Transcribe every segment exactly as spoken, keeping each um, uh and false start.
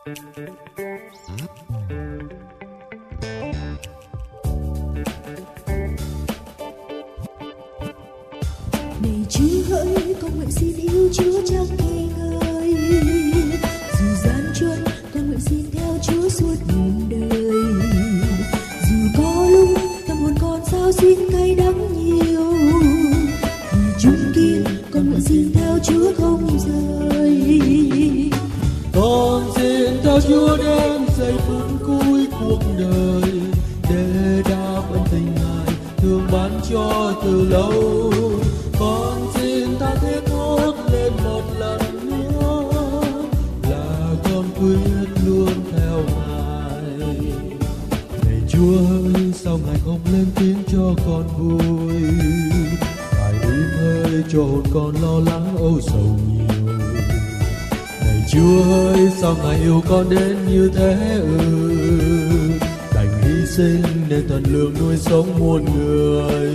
Này Chúa hỡi, con nguyện xin yêu Chúa chẳng nghi ngơi. Dù gian truân, con nguyện xin theo Chúa suốt muôn đời. Dù có lúc tâm hồn con sao xuyến cay đắng nhiều, thì chung kiên con nguyện xin theo Chúa không rời. Con xin theo Chúa đến giây phút cuối cuộc đời, để đáp ơn tình Ngài thương ban cho từ lâu. Con xin tha thiết thốt lên một lần nữa là con quyết luôn theo Ngài. Này Chúa ơi, sao Ngài không lên tiếng cho con vui? Ngài im hơi cho hồn con lo lắng âu sầu nhiều. Này Chúa ơi, sao Ngài yêu con đến như thế ư? Đành hy sinh để tận lương nuôi sống muôn người.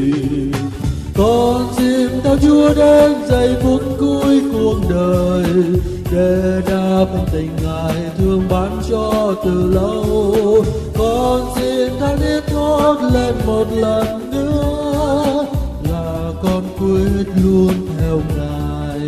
Con xin theo Chúa đến giây phút cuối cuộc đời, để đáp ơn tình Ngài thương ban cho từ lâu. Con xin tha thiết thốt lên một lần nữa là con quyết luôn theo Ngài.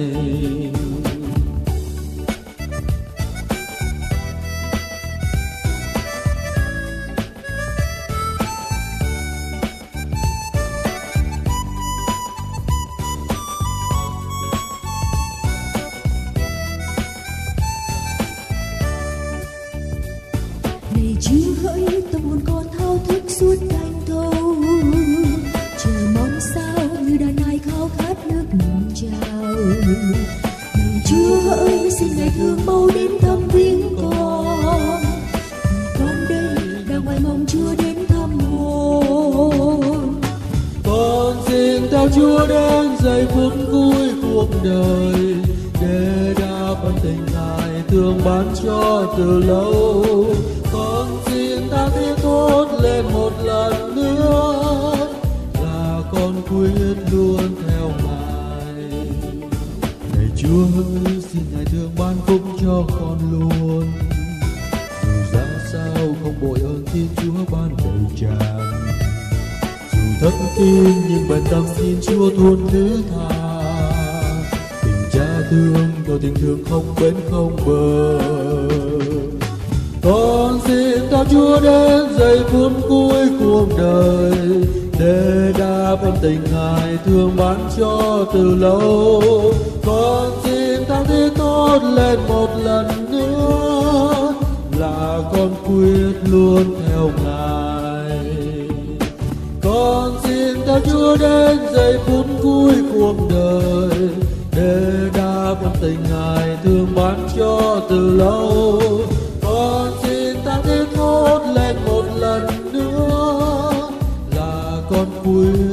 Này Chúa hỡi, tâm hồn con thao thức suốt canh thâu, chờ mong sao như đàn nai khao khát nước nồng trào. Này Chúa hỡi, xin Ngài thương mau đến thăm viếng con, vì con đây đang ngoài mong Chúa đến thăm hồn. Con xin theo Chúa đến giây phút cuối cuộc đời, để đáp ơn tình Ngài thương ban cho từ lâu. Con xin tha thiết thốt lên một lần nữa là con quyết luôn theo Ngài. Này Chúa ơi, xin Ngài thương ban phúc cho con luôn. Dù ra sao không bội ơn Thiên Chúa ban đầy tràn. Dù thất tin nhưng bận tâm xin Chúa thuần thứ tha. Tình cha thương có tình thương không bến không bờ. Con xin theo Chúa đến giây phút cuối cuộc đời, để đáp ơn tình Ngài thương ban cho từ lâu. Con xin tha thiết thốt lên một lần nữa là con quyết luôn theo Ngài. Con xin theo Chúa đến giây phút cuối cuộc đời, để đáp ơn tình Ngài thương ban cho từ lâu. Con xin tha thiết thốt lên một lần nữa là con quyết